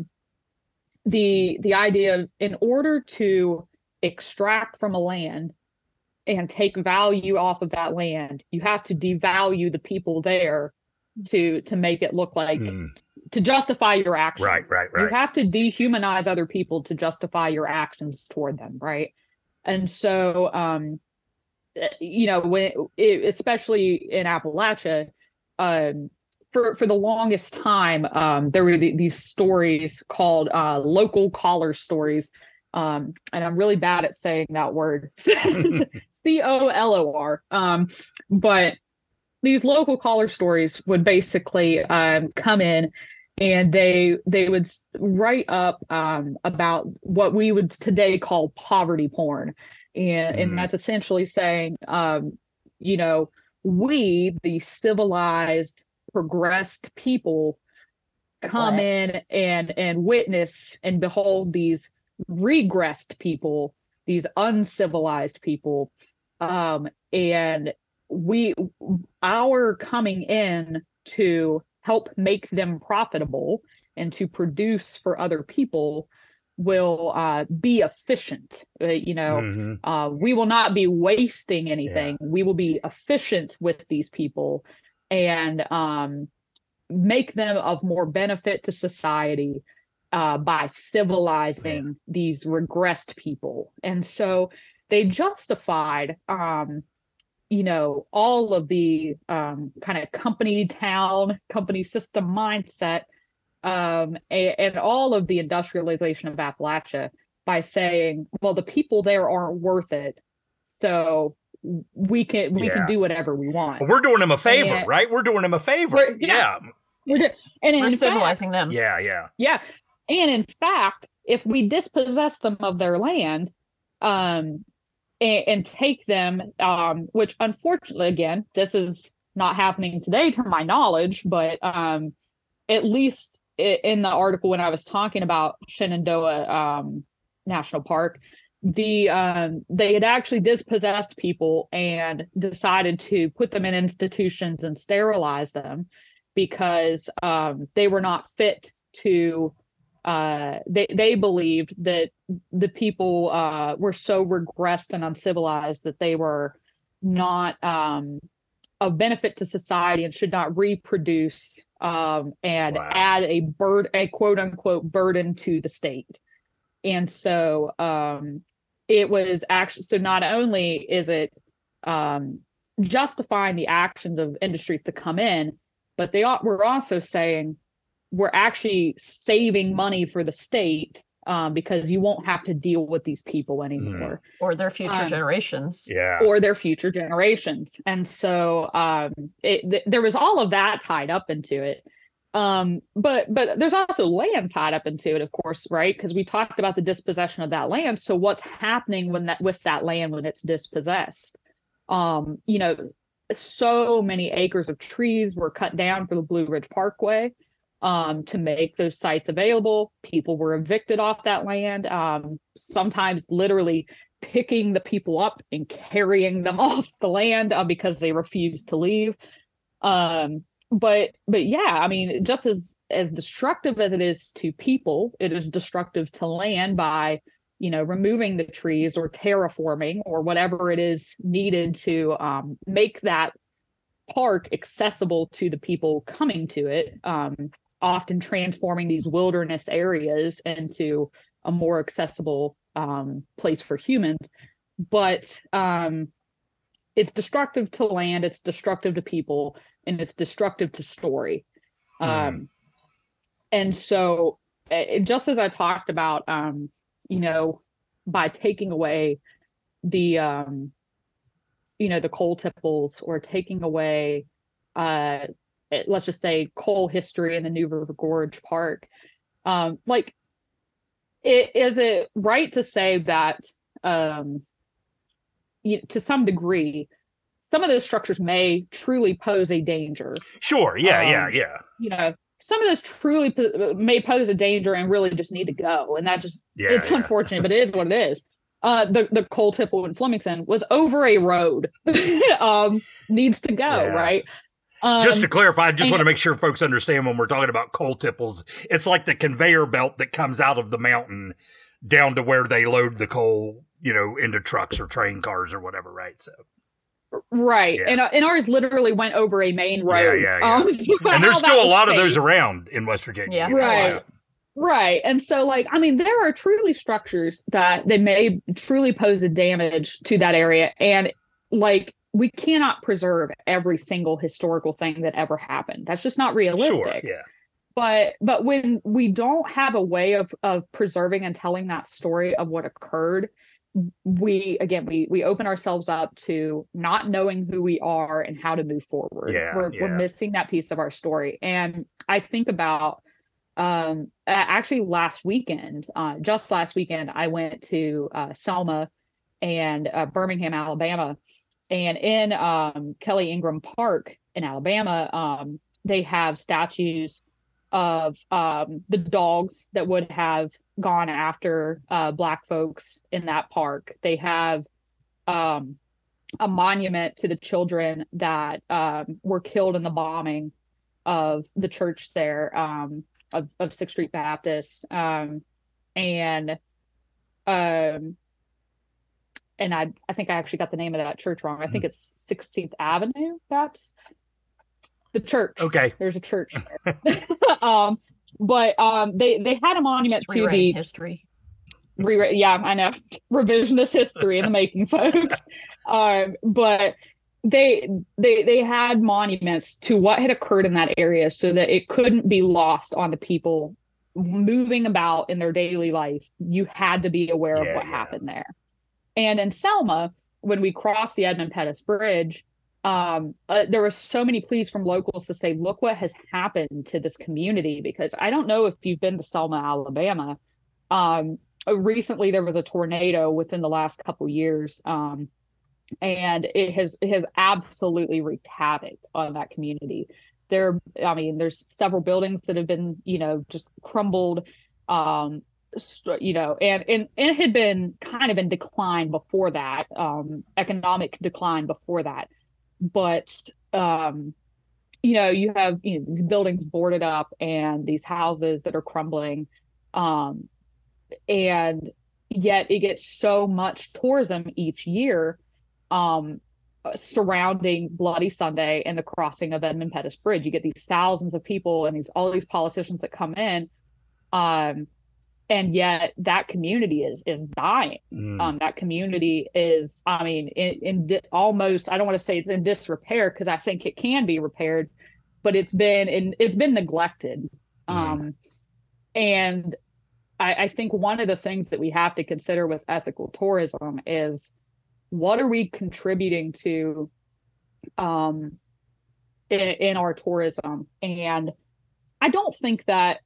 the idea of, in order to extract from a land and take value off of that land, you have to devalue the people there to make it look like to justify your actions. Right. You have to dehumanize other people to justify your actions toward them, right? And so, especially in Appalachia, for the longest time, there were these stories called local collar stories. And I'm really bad at saying that word, COLOR. But these local collar stories would basically come in, and they would write up about what we would today call poverty porn. And that's essentially saying, we, the civilized, progressed people, come in and witness and behold these regressed people, these uncivilized people, and our coming in to help make them profitable and to produce for other people will be efficient. We will not be wasting anything. We will be efficient with these people and make them of more benefit to society by civilizing these regressed people. And so they justified all of the kind of company system mindset, and all of the industrialization of Appalachia by saying, well, the people there aren't worth it, so we can do whatever we want. We're doing them a favor, right? We're doing them a favor. We're civilizing them. Yeah. And in fact, if we dispossess them of their land, and take them, which unfortunately, again, this is not happening today to my knowledge, but at least in the article when I was talking about Shenandoah National Park, they had actually dispossessed people and decided to put them in institutions and sterilize them because they were not fit to. They believed that the people were so regressed and uncivilized that they were not of benefit to society and should not reproduce and add a quote unquote burden to the state. And so it was actually, so not only is it justifying the actions of industries to come in, but we're also saying we're actually saving money for the state because you won't have to deal with these people anymore. Or their future generations. Or their future generations. And so there was all of that tied up into it. But there's also land tied up into it, of course, right? Because we talked about the dispossession of that land. So what's happening with that land when it's dispossessed? So many acres of trees were cut down for the Blue Ridge Parkway to make those sites available. People were evicted off that land, sometimes literally picking the people up and carrying them off the land because they refused to leave. But yeah, I mean, just as destructive as it is to people, it is destructive to land by, removing the trees or terraforming or whatever it is needed to make that park accessible to the people coming to it, often transforming these wilderness areas into a more accessible place for humans. But it's destructive to land, it's destructive to people, and it's destructive to story. And so just as I talked about, by taking away the, the coal tipples or taking away, let's just say coal history in the New River Gorge Park, is it right to say that to some degree, some of those structures may truly pose a danger? Sure. Yeah. Some of those truly may pose a danger and really just need to go. And that just, it's unfortunate, but it is what it is. The coal tipple in Flemington was over a road. Needs to go, Yeah. right? Just to clarify, I just and- want to make sure folks understand when we're talking about coal tipples, it's like the conveyor belt that comes out of the mountain down to where they load the coal, into trucks or train cars or whatever, right? So, right. Yeah. And ours literally went over a main road. Yeah. So And there's how still that a was lot of safe. those around in West Virginia. Yeah. Right. Right. And so, like, I mean, there are truly structures that they may truly pose a damage to that area. And, like, we cannot preserve every single historical thing that ever happened. That's just not realistic. Sure, yeah. But when we don't have a way of preserving and telling that story of what occurred, we open ourselves up to not knowing who we are and how to move forward. We're missing that piece of our story. And I think about actually just last weekend, I went to Selma and Birmingham, Alabama, and in Kelly Ingram Park in Alabama, they have statues of the dogs that would have gone after Black folks in that park. They have a monument to the children that were killed in the bombing of the church there, of 6th Street Baptist, and I think I actually got the name of that church wrong. I think it's 16th Avenue Baptist. The church. Okay. There's a church there. But they had a monument Just to the history. Yeah, I know. Revisionist history in the making, folks. But they had monuments to what had occurred in that area so that it couldn't be lost on the people moving about in their daily life. You had to be aware of what happened there. And in Selma, when we crossed the Edmund Pettus Bridge, there were so many pleas from locals to say, look what has happened to this community, because I don't know if you've been to Selma, Alabama. Recently there was a tornado within the last couple years, and it has absolutely wreaked havoc on that community. There's several buildings that have been, just crumbled, and it had been kind of in decline before that, economic decline before that. But, you have, these buildings boarded up and these houses that are crumbling. And yet it gets so much tourism each year, surrounding Bloody Sunday and the crossing of Edmund Pettus Bridge. You get these thousands of people and all these politicians that come in. And yet that community is dying. That community is, almost, I don't want to say it's in disrepair, because I think it can be repaired, but it's been neglected. And I think one of the things that we have to consider with ethical tourism is, what are we contributing to in our tourism? And I don't think that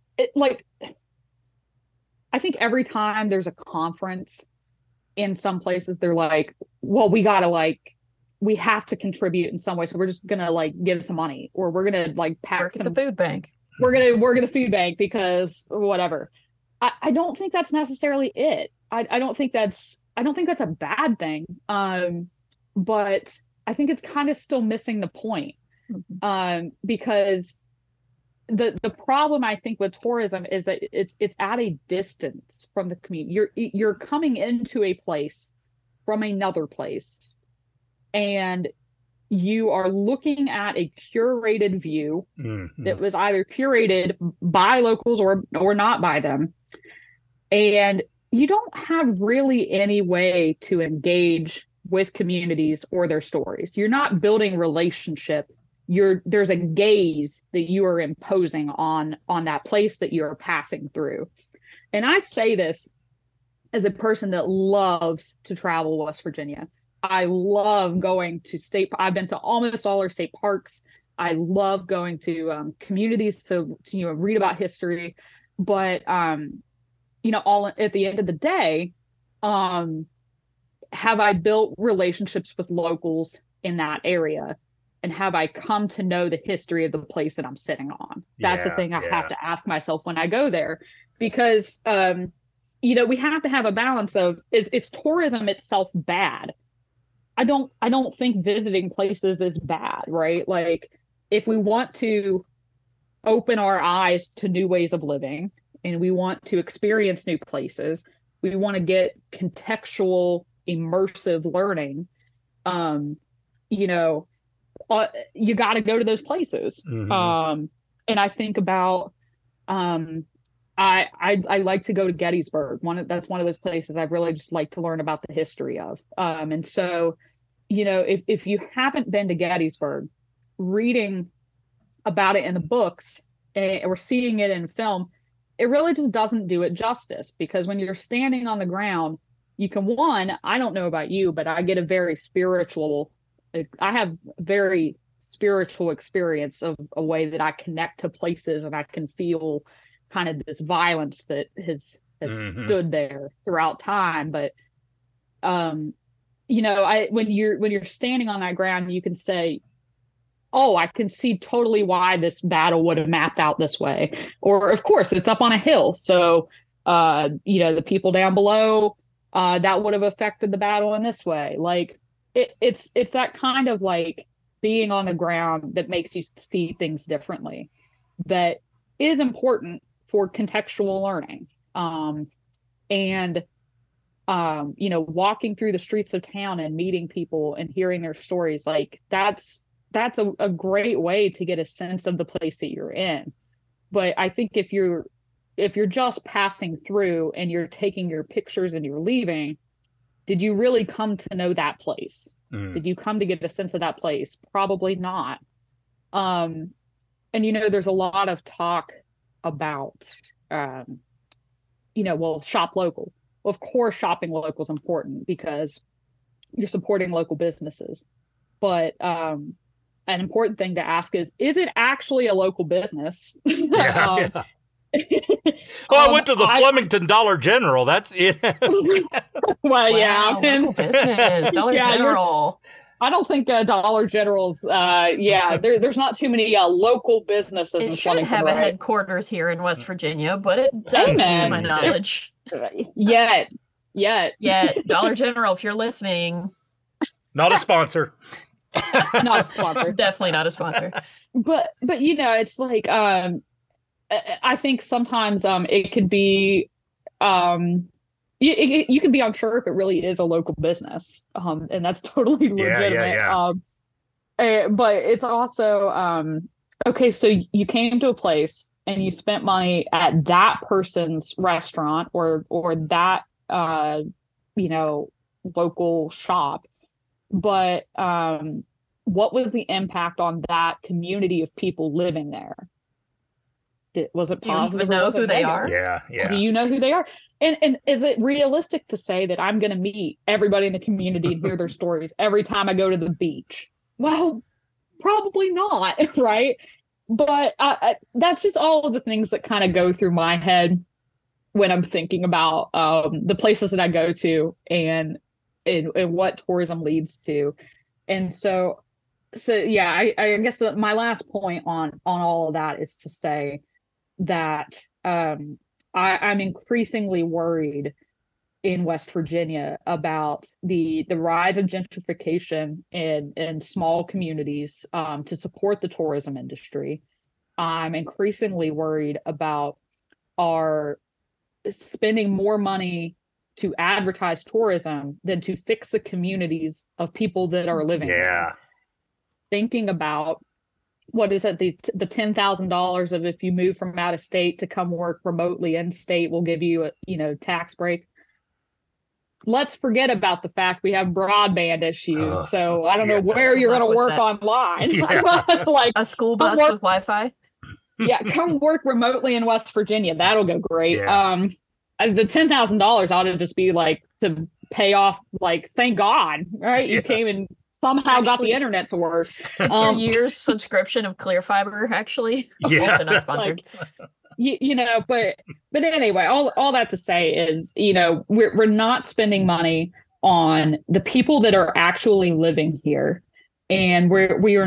I think every time there's a conference in some places, they're like, well, we have to contribute in some way. So we're just going to give some money, or we're going to pack Work at the food bank. We're going to work at the food bank because whatever. I don't think that's necessarily it. I don't think that's a bad thing. But I think it's kind of still missing the point. Because the problem, I think, with tourism is that it's at a distance from the community. You're coming into a place from another place, and you are looking at a curated view that was either curated by locals or not by them, and you don't have really any way to engage with communities or their stories. You're not building relationship. There's a gaze that you are imposing on that place that you're passing through. And I say this as a person that loves to travel West Virginia. I love going to I've been to almost all our state parks. I love going to communities to read about history. But all at the end of the day, have I built relationships with locals in that area? And have I come to know the history of the place that I'm sitting on? That's the thing I have to ask myself when I go there, because we have to have a balance of, is tourism itself bad? I don't think visiting places is bad, right? Like, if we want to open our eyes to new ways of living and we want to experience new places, we want to get contextual, immersive learning, you know, you got to go to those places. Mm-hmm. And I think about, I like to go to Gettysburg. That's one of those places I really just like to learn about the history of. And so, if you haven't been to Gettysburg, reading about it in the books or seeing it in film, it really just doesn't do it justice, because when you're standing on the ground, you can, I don't know about you, but I get I have very spiritual experience of a way that I connect to places, and I can feel kind of this violence that has Mm-hmm. stood there throughout time. But when you're standing on that ground, you can say, oh, I can see totally why this battle would have mapped out this way. Or, of course, it's up on a hill, so the people down below, that would have affected the battle in this way. Like, it's that kind of like being on the ground that makes you see things differently, that is important for contextual learning. Walking through the streets of town and meeting people and hearing their stories, like that's a great way to get a sense of the place that you're in. But I think if you're just passing through and you're taking your pictures and you're leaving, did you really come to know that place? Did you come to get a sense of that place? Probably not. And there's a lot of talk about shop local. Well, of course, shopping local is important because you're supporting local businesses. But an important thing to ask is it actually a local business? Yeah. Well, I went to the Flemington Dollar General. That's it. Well, wow, yeah. local business, Dollar General. I don't think Dollar General's, there's not too many local businesses in It should Flemington, have a right? headquarters here in West Virginia, but it doesn't, to my knowledge. Yet. Dollar General, if you're listening. Not a sponsor. Not a sponsor. Definitely not a sponsor. But it's like, I think sometimes it could be, you can be unsure if it really is a local business, and that's totally legitimate. Yeah. But it's also okay. So you came to a place and you spent money at that person's restaurant or that local shop, but what was the impact on that community of people living there? Was it positive? Do you even know who they are? Yeah. Do you know who they are? And is it realistic to say that I'm going to meet everybody in the community and hear their stories every time I go to the beach? Well, probably not, right? But that's just all of the things that kind of go through my head when I'm thinking about the places that I go to and what tourism leads to. And so yeah, I guess my last point on all of that is to say that I'm increasingly worried in West Virginia about the rise of gentrification in small communities to support the tourism industry. I'm increasingly worried about our spending more money to advertise tourism than to fix the communities of people that are living there. Thinking about, what is it, the $10,000 of if you move from out of state to come work remotely in state will give you a tax break. Let's forget about the fact we have broadband issues. So I don't know where you're going to work online. Like a school bus with Wi-Fi. Yeah, come work remotely in West Virginia. That'll go great. Yeah. The $10,000 ought to just be like to pay off. Like, thank God, right? You came and somehow got the internet to work. It's your year's subscription of Clear Fiber, actually. Yeah, also not sponsored. But anyway, all that to say is, we're not spending money on the people that are actually living here, and we're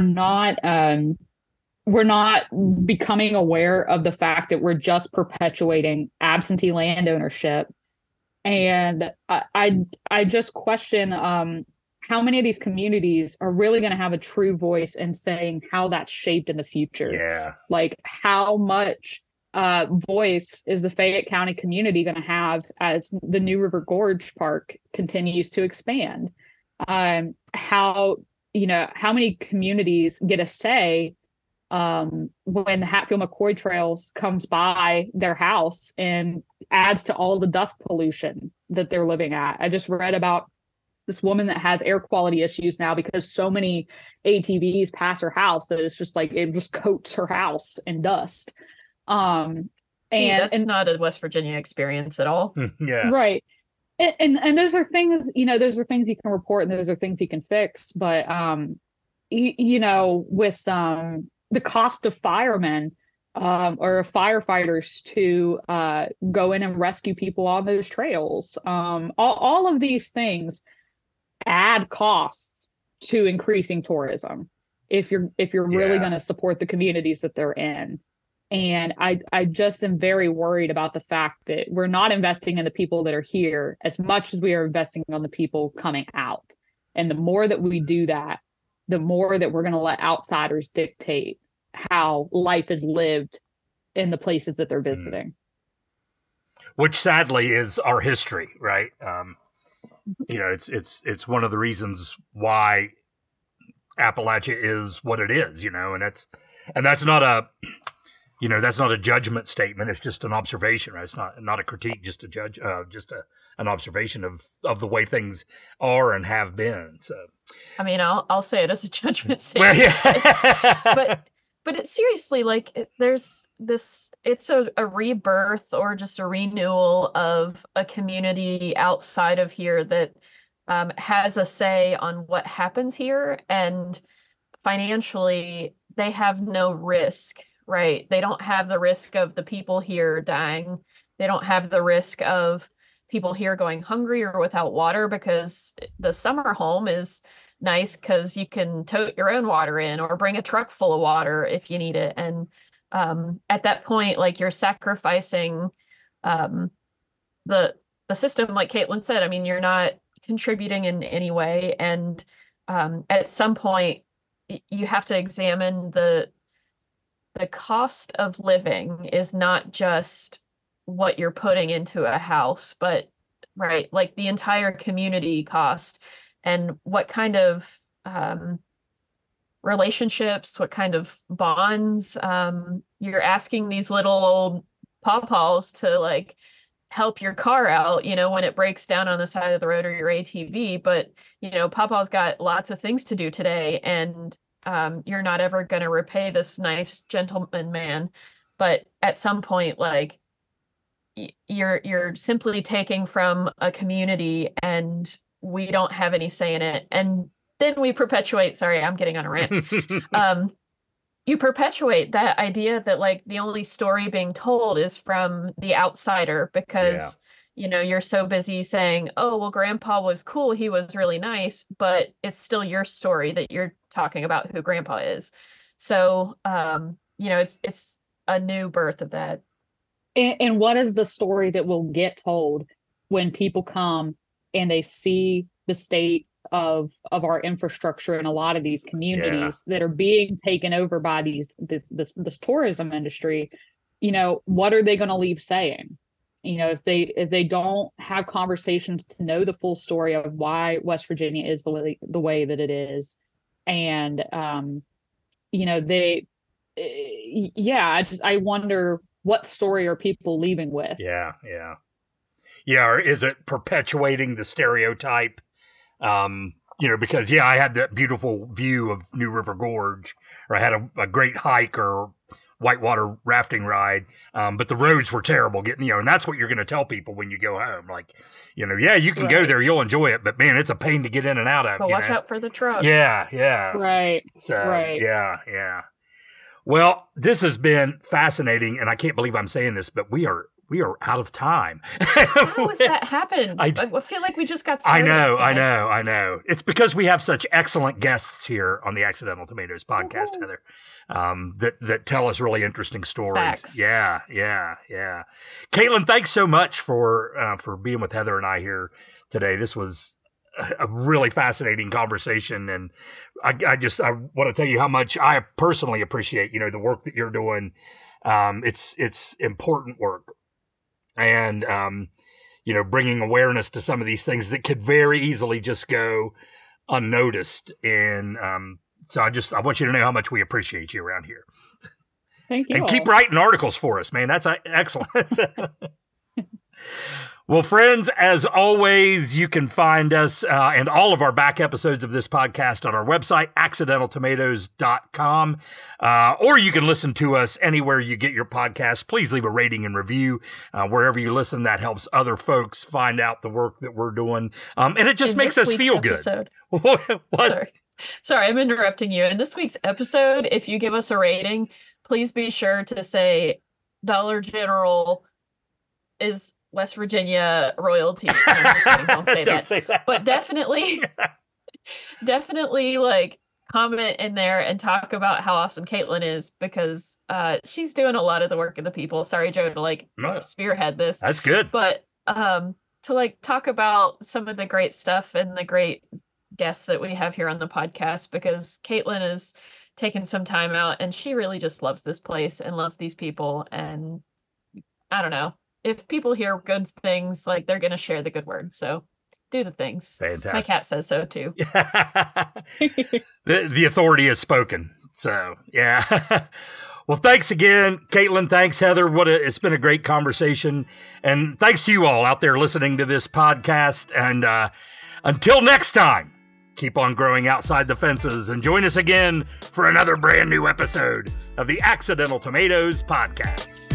not becoming aware of the fact that we're just perpetuating absentee land ownership And I just question how many of these communities are really going to have a true voice in saying how that's shaped in the future. Yeah. Like how much voice is the Fayette County community going to have as the New River Gorge Park continues to expand? How many communities get a say when the Hatfield McCoy Trails comes by their house and adds to all the dust pollution that they're living at? I just read about this woman that has air quality issues now because so many ATVs pass her house that it's just like it just coats her house in dust. That's not a West Virginia experience at all. Yeah. Right. And those are things, those are things you can report and those are things you can fix. But, with the cost of firemen or firefighters to go in and rescue people on those trails, all of these things add costs to increasing tourism if you're really going to support the communities that they're in. And I just am very worried about the fact that we're not investing in the people that are here as much as we are investing on the people coming out. And the more that we do that, the more that we're going to let outsiders dictate how life is lived in the places that they're visiting. Which sadly is our history, right? It's one of the reasons why Appalachia is what it is, and that's not a that's not a judgment statement. It's just an observation, right? It's not a critique, just a judge, an observation of the way things are and have been. So, I mean, I'll say it as a judgment statement. Well, yeah. but it's seriously like there's this. It's a rebirth or just a renewal of a community outside of here that has a say on what happens here, and financially they have no risk. Right. They don't have the risk of the people here dying. They don't have the risk of people here going hungry or without water, because the summer home is nice because you can tote your own water in or bring a truck full of water if you need it. And at that point, like, you're sacrificing the system, like Caitlin said. I mean, you're not contributing in any way. And at some point, you have to examine the cost of living is not just what you're putting into a house, but right, like the entire community cost, and what kind of relationships, what kind of bonds. You're asking these little old pawpaws to like help your car out, when it breaks down on the side of the road or your ATV, but pawpaw's got lots of things to do today, and you're not ever going to repay this nice gentleman man. But at some point, like, you're simply taking from a community, and we don't have any say in it. And then we perpetuate, sorry, I'm getting on a rant. You perpetuate that idea that like the only story being told is from the outsider, because you're so busy saying, oh, well, grandpa was cool, he was really nice, but it's still your story that you're talking about who grandpa is. So, it's a new birth of that. And what is the story that will get told when people come and they see the state of our infrastructure in a lot of these communities that are being taken over by this tourism industry? What are they going to leave saying? If they don't have conversations to know the full story of why West Virginia is the way that it is, and I wonder, what story are people leaving with? Yeah. Or is it perpetuating the stereotype? Because I had that beautiful view of New River Gorge, or I had a great hike or whitewater rafting ride, but the roads were terrible getting, and that's what you're going to tell people when you go home. Like, you can go there, you'll enjoy it, but man, it's a pain to get in and out of. But watch out for the trucks. Yeah. Right. So, right. Yeah. Well, this has been fascinating, and I can't believe I'm saying this, but we are we are out of time. How has that happened? I feel like we just got started. I know. It's because we have such excellent guests here on the Accidental Tomatoes podcast, Heather, that tell us really interesting stories. Facts. Yeah. Caitlin, thanks so much for being with Heather and I here today. This was a really fascinating conversation, and I want to tell you how much I personally appreciate, the work that you're doing. It's important work, and bringing awareness to some of these things that could very easily just go unnoticed. And so I want you to know how much we appreciate you around here. Thank you. And keep writing articles for us, man. That's excellent. Well, friends, as always, you can find us and all of our back episodes of this podcast on our website, accidentaltomatoes.com, or you can listen to us anywhere you get your podcasts. Please leave a rating and review wherever you listen. That helps other folks find out the work that we're doing, and it just makes us feel good. What? Sorry, I'm interrupting you. In this week's episode, if you give us a rating, please be sure to say Dollar General is West Virginia royalty. Don't say that. But definitely like comment in there and talk about how awesome Caitlin is, because she's doing a lot of the work of the people. Sorry, Joe, to spearhead this. That's good. But to talk about some of the great stuff and the great guests that we have here on the podcast, because Caitlin is taking some time out and she really just loves this place and loves these people. And I don't know. If people hear good things, they're going to share the good word. So do the things. Fantastic. My cat says so too. The authority has spoken. So, yeah. Well, thanks again, Caitlin. Thanks, Heather. It's been a great conversation. And thanks to you all out there listening to this podcast. And until next time, keep on growing outside the fences and join us again for another brand new episode of the Accidental Tomatoes podcast.